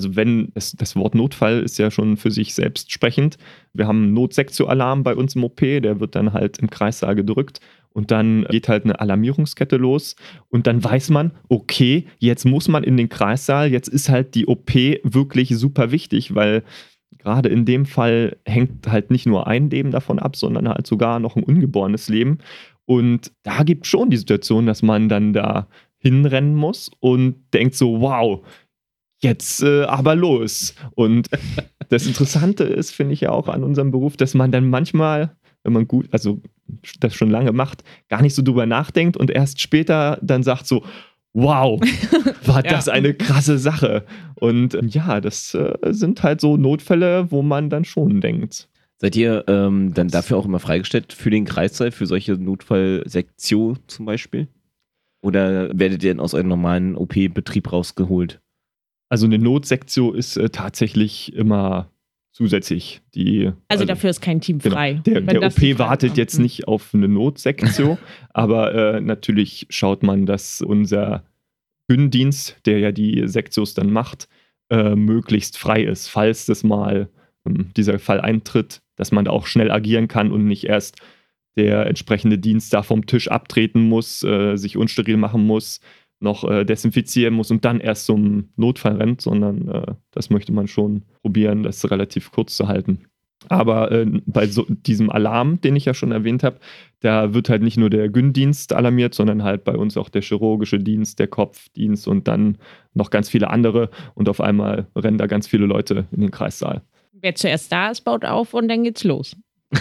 das Wort Notfall ist ja schon für sich selbst sprechend. Wir haben einen Notsektoralarm bei uns im OP, der wird dann halt im Kreissaal gedrückt und dann geht halt eine Alarmierungskette los und dann weiß man, okay, jetzt muss man in den Kreissaal, jetzt ist halt die OP wirklich super wichtig, weil gerade in dem Fall hängt halt nicht nur ein Leben davon ab, sondern halt sogar noch ein ungeborenes Leben. Und da gibt es schon die Situation, dass man dann da hinrennen muss und denkt so, wow, jetzt aber los. Und das Interessante ist, finde ich ja auch an unserem Beruf, dass man dann manchmal, wenn man das schon lange macht, gar nicht so drüber nachdenkt und erst später dann sagt so, wow, war das eine krasse Sache. Und ja, das sind halt so Notfälle, wo man dann schon denkt. Seid ihr dann dafür auch immer freigestellt für den Kreissaal, für solche Notfallsektionen zum Beispiel? Oder werdet ihr denn aus eurem normalen OP-Betrieb rausgeholt? Also eine Notsektion ist tatsächlich immer zusätzlich. Also dafür ist kein Team frei. Genau. Der OP wartet jetzt nicht auf eine Notsektion, aber natürlich schaut man, dass unser Bühnendienst, der ja die Sektions dann macht, möglichst frei ist, falls das mal dieser Fall eintritt, dass man da auch schnell agieren kann und nicht erst der entsprechende Dienst da vom Tisch abtreten muss, sich unsteril machen muss, noch desinfizieren muss und dann erst zum Notfall rennt, sondern das möchte man schon probieren, das relativ kurz zu halten. Aber bei diesem Alarm, den ich ja schon erwähnt habe, da wird halt nicht nur der Gyn-Dienst alarmiert, sondern halt bei uns auch der chirurgische Dienst, der Kopfdienst und dann noch ganz viele andere und auf einmal rennen da ganz viele Leute in den Kreissaal. Wer zuerst da ist, baut auf und dann geht's los.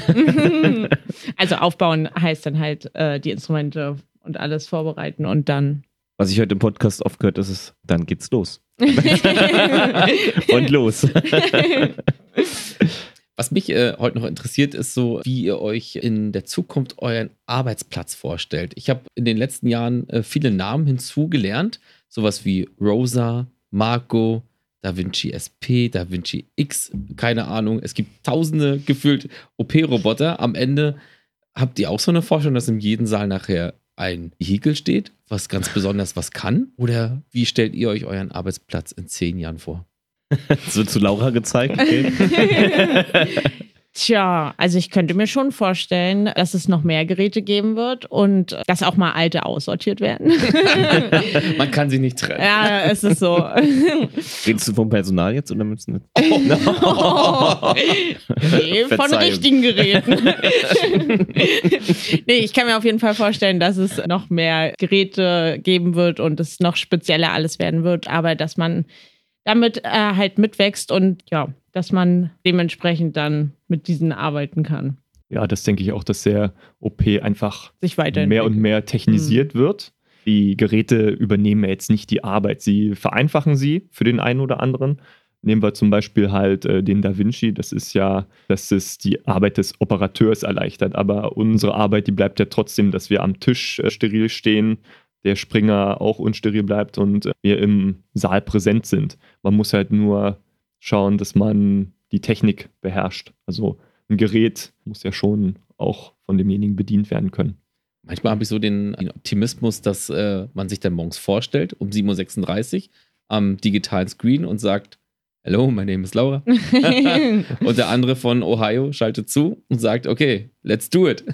Also aufbauen heißt dann halt die Instrumente und alles vorbereiten und dann. Was ich heute im Podcast oft gehört, ist dann geht's los. Und los. Was mich heute noch interessiert, ist so, wie ihr euch in der Zukunft euren Arbeitsplatz vorstellt. Ich habe in den letzten Jahren viele Namen hinzugelernt. Sowas wie Rosa, Marco, Da Vinci SP, Da Vinci X, keine Ahnung. Es gibt tausende gefühlt OP-Roboter. Am Ende habt ihr auch so eine Vorstellung, dass in jedem Saal nachher ein Vehikel steht, was ganz besonders was kann? Oder wie stellt ihr euch euren Arbeitsplatz in 10 Jahren vor? Das wird zu Laura gezeigt. Okay. Tja, also ich könnte mir schon vorstellen, dass es noch mehr Geräte geben wird und dass auch mal alte aussortiert werden. Man kann sie nicht trennen. Ja, es ist so. Redest du vom Personal jetzt oder müssen wir? Nee, von Verzeihung. richtigen Geräten. Nee, ich kann mir auf jeden Fall vorstellen, dass es noch mehr Geräte geben wird und es noch spezieller alles werden wird, aber dass man damit halt mitwächst und ja, dass man dementsprechend dann mit diesen arbeiten kann. Ja, das denke ich auch, dass der OP einfach Sich weiterentwickeln. mehr und mehr technisiert wird. Die Geräte übernehmen ja jetzt nicht die Arbeit. Sie vereinfachen sie für den einen oder anderen. Nehmen wir zum Beispiel halt den Da Vinci. Das ist ja, dass es die Arbeit des Operateurs erleichtert. Aber unsere Arbeit, die bleibt ja trotzdem, dass wir am Tisch steril stehen, der Springer auch unsteril bleibt und wir im Saal präsent sind. Man muss halt nur schauen, dass man die Technik beherrscht. Also ein Gerät muss ja schon auch von demjenigen bedient werden können. Manchmal habe ich so den Optimismus, dass man sich dann morgens vorstellt, um 7.36 Uhr am digitalen Screen und sagt, hello, my name is Laura. Und der andere von Ohio schaltet zu und sagt, okay, let's do it.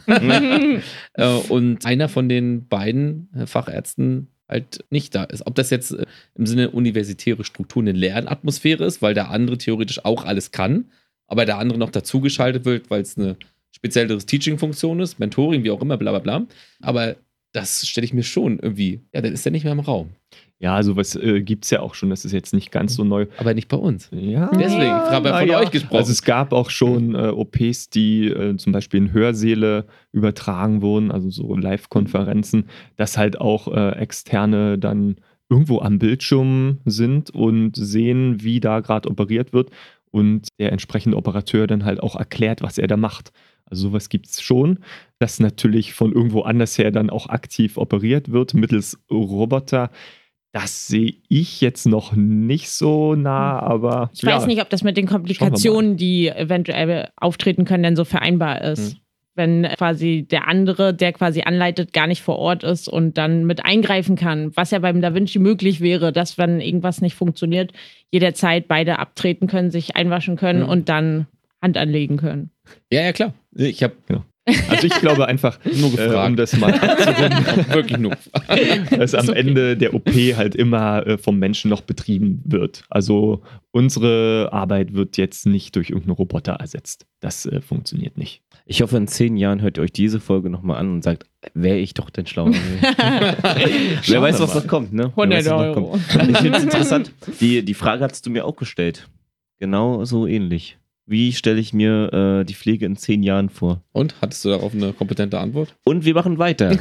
Und einer von den beiden Fachärzten halt nicht da ist. Ob das jetzt im Sinne universitäre Strukturen eine Lernatmosphäre ist, weil der andere theoretisch auch alles kann, aber der andere noch dazugeschaltet wird, weil es eine speziellere Teaching-Funktion ist, Mentoring, wie auch immer, bla bla bla. Aber das stelle ich mir schon irgendwie, ja, dann ist er nicht mehr im Raum. Ja, sowas gibt es ja auch schon, das ist jetzt nicht ganz so neu. Aber nicht bei uns. Ja, Deswegen, ich habe ja von euch gesprochen. Also es gab auch schon OPs, die zum Beispiel in Hörsäle übertragen wurden, also so Live-Konferenzen, dass halt auch Externe dann irgendwo am Bildschirm sind und sehen, wie da gerade operiert wird und der entsprechende Operateur dann halt auch erklärt, was er da macht. Also sowas gibt es schon, dass natürlich von irgendwo anders her dann auch aktiv operiert wird mittels Roboter. Das sehe ich jetzt noch nicht so nah, aber ich weiß nicht, ob das mit den Komplikationen, die eventuell auftreten können, denn so vereinbar ist. Wenn quasi der andere, der quasi anleitet, gar nicht vor Ort ist und dann mit eingreifen kann, was ja beim Da Vinci möglich wäre, dass wenn irgendwas nicht funktioniert, jederzeit beide abtreten können, sich einwaschen können und dann Hand anlegen können. Ja, klar. Ich habe Also ich glaube einfach, nur gefragt. Um das mal abzurunden, wirklich nur dass am Ende der OP halt immer vom Menschen noch betrieben wird. Also unsere Arbeit wird jetzt nicht durch irgendeinen Roboter ersetzt. Das funktioniert nicht. Ich hoffe, in 10 Jahren hört ihr euch diese Folge nochmal an und sagt, wäre ich doch denn schlau. Wer weiß, was noch kommt, ne? 100 Euro. Ich finde es interessant. Die Frage hast du mir auch gestellt. Genau so ähnlich. Wie stelle ich mir die Pflege in 10 Jahren vor? Und? Hattest du darauf eine kompetente Antwort? Und wir machen weiter.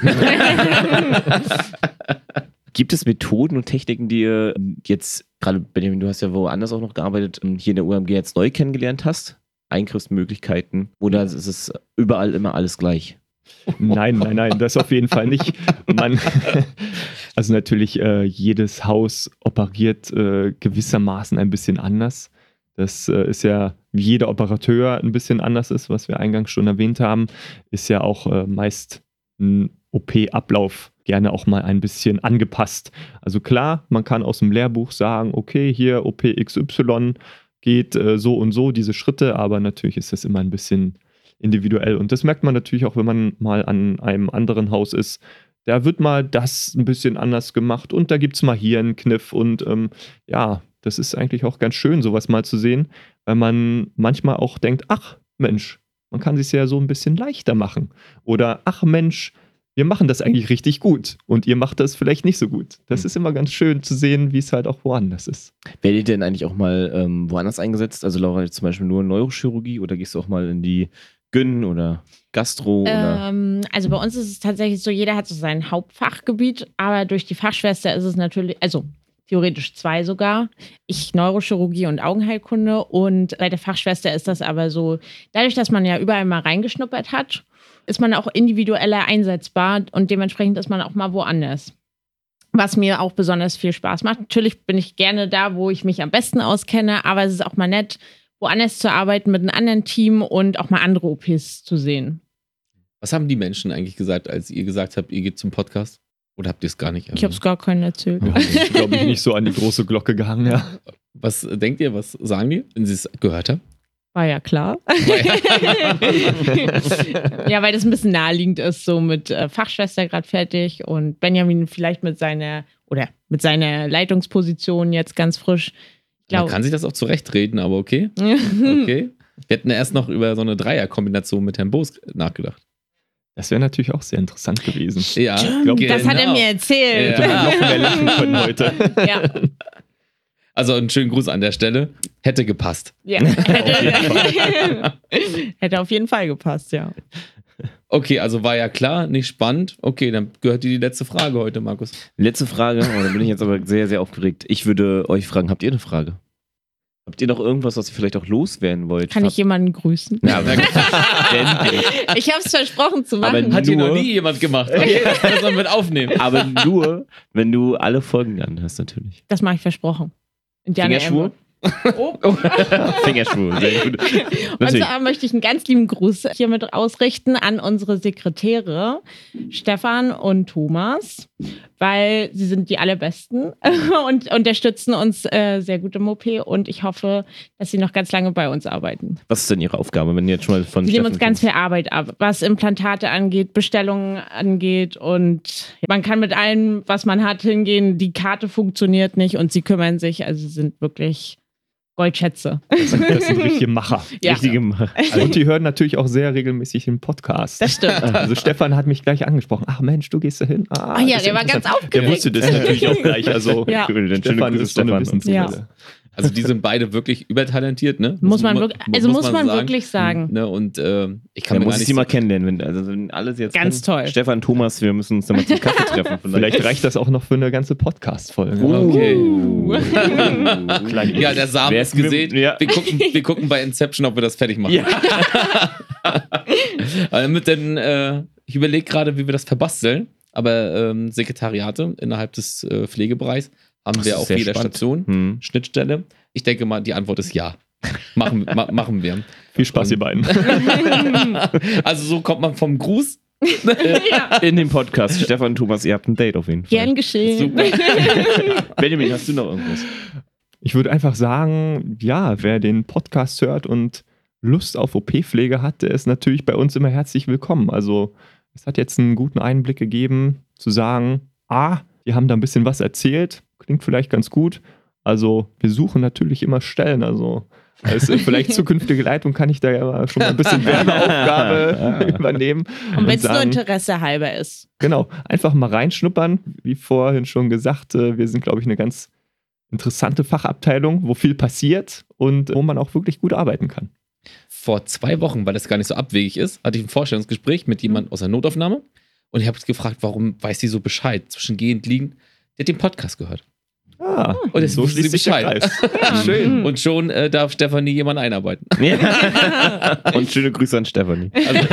Gibt es Methoden und Techniken, die ihr jetzt, gerade Benjamin, du hast ja woanders auch noch gearbeitet, hier in der UMG jetzt neu kennengelernt hast? Eingriffsmöglichkeiten? Oder ist es überall immer alles gleich? Nein, das auf jeden Fall nicht. Also natürlich, jedes Haus operiert gewissermaßen ein bisschen anders. Das ist ja, wie jeder Operateur ein bisschen anders ist, was wir eingangs schon erwähnt haben, ist ja auch meist ein OP-Ablauf gerne auch mal ein bisschen angepasst. Also klar, man kann aus dem Lehrbuch sagen, okay, hier OP XY geht so und so diese Schritte, aber natürlich ist das immer ein bisschen individuell. Und das merkt man natürlich auch, wenn man mal an einem anderen Haus ist. Da wird mal das ein bisschen anders gemacht und da gibt es mal hier einen Kniff und das ist eigentlich auch ganz schön, sowas mal zu sehen, weil man manchmal auch denkt, ach Mensch, man kann es ja so ein bisschen leichter machen. Oder ach Mensch, wir machen das eigentlich richtig gut und ihr macht das vielleicht nicht so gut. Das ist immer ganz schön zu sehen, wie es halt auch woanders ist. Werdet ihr denn eigentlich auch mal woanders eingesetzt? Also Laura, zum Beispiel nur in Neurochirurgie oder gehst du auch mal in die Gyn oder Gastro? Oder? Also bei uns ist es tatsächlich so, jeder hat so sein Hauptfachgebiet, aber durch die Fachschwester ist es natürlich, also theoretisch 2 sogar. Ich Neurochirurgie und Augenheilkunde und bei der Fachschwester ist das aber so, dadurch, dass man ja überall mal reingeschnuppert hat, ist man auch individueller einsetzbar und dementsprechend ist man auch mal woanders. Was mir auch besonders viel Spaß macht. Natürlich bin ich gerne da, wo ich mich am besten auskenne, aber es ist auch mal nett, woanders zu arbeiten mit einem anderen Team und auch mal andere OPs zu sehen. Was haben die Menschen eigentlich gesagt, als ihr gesagt habt, ihr geht zum Podcast? Oder habt ihr es gar nicht? Ich habe es gar keinen erzählt. Ja, ich glaube, ich nicht so an die große Glocke gehangen, ja. Was denkt ihr, was sagen die, wenn sie es gehört haben? War ja klar. Ja, weil das ein bisschen naheliegend ist, so mit Fachschwester gerade fertig und Benjamin vielleicht mit seiner Leitungsposition jetzt ganz frisch. Man kann sich das auch zurechtreden, aber okay. Okay. Wir hätten erst noch über so eine Dreierkombination mit Herrn Boos nachgedacht. Das wäre natürlich auch sehr interessant gewesen. Ja, Das hat er mir erzählt. Ja. Noch mehr lachen können heute. Ja. Also einen schönen Gruß an der Stelle. Hätte gepasst. Ja. Hätte auf jeden Fall gepasst, ja. Okay, also war ja klar, nicht spannend. Okay, dann gehört dir die letzte Frage heute, Markus. Letzte Frage, da bin ich jetzt aber sehr, sehr aufgeregt. Ich würde euch fragen, habt ihr eine Frage? Habt ihr noch irgendwas, was ihr vielleicht auch loswerden wollt? Kann ich jemanden grüßen? Ja, aber Ich habe es versprochen zu machen. Aber Hat hier nur- noch nie jemand gemacht. Okay, das können wir mit aufnehmen. aber nur, wenn du alle Folgen anhörst, natürlich. Das mache ich versprochen. Indianer Fingerschwur? Emre. Oh. Fingerschwur, sehr gut. Und Natürlich. zwar möchte ich einen ganz lieben Gruß hiermit ausrichten an unsere Sekretäre, Stefan und Thomas, weil sie sind die allerbesten und unterstützen uns sehr gut im OP und ich hoffe, dass sie noch ganz lange bei uns arbeiten. Was ist denn ihre Aufgabe, wenn ihr jetzt schon mal von Sie nehmen uns Steffen ganz viel Arbeit ab, was Implantate angeht, Bestellungen angeht und man kann mit allem, was man hat, hingehen. Die Karte funktioniert nicht und sie kümmern sich, also sie sind wirklich Goldschätze. Das sind richtige Macher. Ja. richtige Und die hören natürlich auch sehr regelmäßig den Podcast. Das stimmt. Also Stefan hat mich gleich angesprochen. Ach Mensch, du gehst da hin. Ah ja, das ist der war ganz interessant. Der aufgeregt. wusste das natürlich auch gleich. Also Ja. Dann schöne Stefan Grüße, ist so eine Stefan. Wissensquelle. Also die sind beide wirklich übertalentiert, ne? Muss man wirklich sagen. Ne? Und ich kann Man mir muss gar es nicht mal kennenlernen. Wenn alles jetzt Ganz toll. Stefan, Thomas, wir müssen uns dann mal zum Kaffee treffen. Vielleicht reicht das auch noch für eine ganze Podcast-Folge. Okay. Kleine Ja, der Samen Wer ist ist gesehen. ja. Wir gucken bei Inception, ob wir das fertig machen. Ja. Ich überlege gerade, wie wir das verbasteln. Aber Sekretariate innerhalb des Pflegebereichs haben Das wir ist auf sehr jeder spannend. Station. Schnittstelle. Ich denke mal, die Antwort ist ja. Machen wir. Viel Spaß, ihr beiden. Also so kommt man vom Gruß. Ja. In dem Podcast. Stefan, Thomas, ihr habt ein Date auf jeden Fall. Gern geschehen. Super. Benjamin, hast du noch irgendwas? Ich würde einfach sagen, ja, wer den Podcast hört und Lust auf OP-Pflege hat, der ist natürlich bei uns immer herzlich willkommen. Also es hat jetzt einen guten Einblick gegeben, zu sagen, die haben da ein bisschen was erzählt, klingt vielleicht ganz gut. Also wir suchen natürlich immer Stellen, also als vielleicht zukünftige Leitung kann ich da ja schon mal ein bisschen Werbeaufgabe übernehmen. Und wenn es nur sagen, Interesse halber ist. Genau, einfach mal reinschnuppern. Wie vorhin schon gesagt, wir sind, glaube ich, eine ganz interessante Fachabteilung, wo viel passiert und wo man auch wirklich gut arbeiten kann. Vor 2 Wochen, weil das gar nicht so abwegig ist, hatte ich ein Vorstellungsgespräch mit jemandem aus der Notaufnahme und ich habe gefragt, warum weiß sie so Bescheid zwischen gehend liegen. Der hat den Podcast gehört. Und jetzt so wusste sie schließt sich der Bescheid. Kreis. Ja. Schön. Und schon darf Stefanie jemanden einarbeiten. Und schöne Grüße an Stefanie. Also,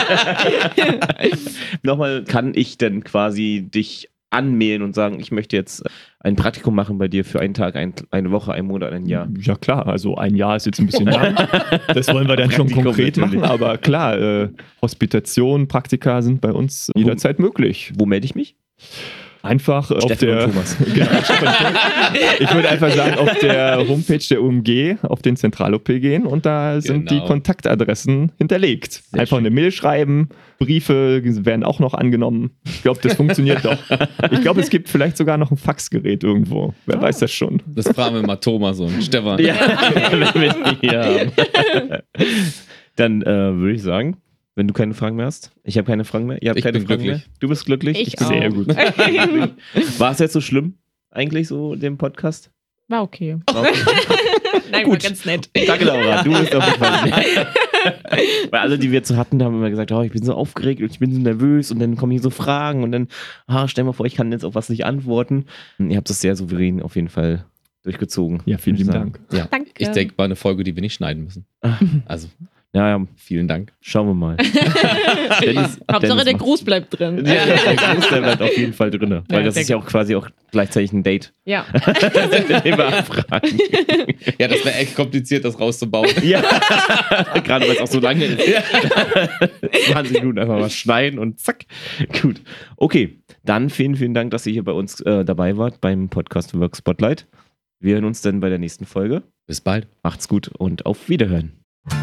Nochmal, kann ich denn quasi dich anmelden und sagen, ich möchte jetzt ein Praktikum machen bei dir für einen Tag, eine Woche, einen Monat, ein Jahr? Ja klar, also ein Jahr ist jetzt ein bisschen lang. Das wollen wir dann schon Praktikum konkret natürlich. machen, aber klar, Hospitation, Praktika sind bei uns jederzeit möglich. Wo melde ich mich? Einfach auf Stefan der, und Thomas. Genau, Stefan und Thomas. Ich würde einfach sagen, auf der Homepage der UMG auf den Zentral-OP gehen und da sind Genau. die Kontaktadressen hinterlegt. Einfach eine Mail schreiben, Briefe werden auch noch angenommen. Ich glaube, das funktioniert doch. Ich glaube, es gibt vielleicht sogar noch ein Faxgerät irgendwo. Wer weiß das schon. das fragen wir mal Thomas und Stefan. Ja, wenn wir die hier haben. Dann würde ich sagen, wenn du keine Fragen mehr hast. Ich habe keine Fragen mehr. Ihr habt Ich keine bin Fragen glücklich. mehr. Du bist glücklich. Ich bin auch. Sehr gut. War es jetzt so schlimm? Eigentlich so, dem Podcast? War okay. War okay. Nein, Gut. war ganz nett. Danke, Laura. Du bist auf jeden Fall. Weil alle, die wir jetzt so hatten, haben immer gesagt, ich bin so aufgeregt und ich bin so nervös und dann kommen hier so Fragen und dann, stell mal vor, ich kann jetzt auf was nicht antworten. Und ihr habt das sehr souverän auf jeden Fall durchgezogen. Ja, vielen würde ich lieben sagen. Dank. Ja. Danke. Ich denke, war eine Folge, die wir nicht schneiden müssen. Also, Ja, Vielen Dank. schauen wir mal. Hauptsache der Gruß bleibt drin. Ja, der Gruß, der bleibt auf jeden Fall drin. Weil Ja, das sehr ist ja auch quasi auch gleichzeitig ein Date. Ja. Immer abfragen. Ja, das wäre echt kompliziert, das rauszubauen. Ja, gerade weil es auch so lange ist. 20 Minuten einfach mal schneiden und zack. Gut. Okay, dann vielen Dank, dass ihr hier bei uns dabei wart beim Podcast Work Spotlight. Wir hören uns dann bei der nächsten Folge. Bis bald. Macht's gut und auf Wiederhören.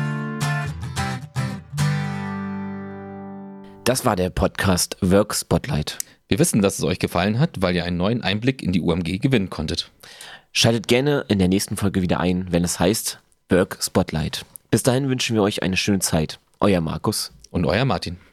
Das war der Podcast Work Spotlight. Wir wissen, dass es euch gefallen hat, weil ihr einen neuen Einblick in die UMG gewinnen konntet. Schaltet gerne in der nächsten Folge wieder ein, wenn es heißt Work Spotlight. Bis dahin wünschen wir euch eine schöne Zeit. Euer Markus Und euer Martin.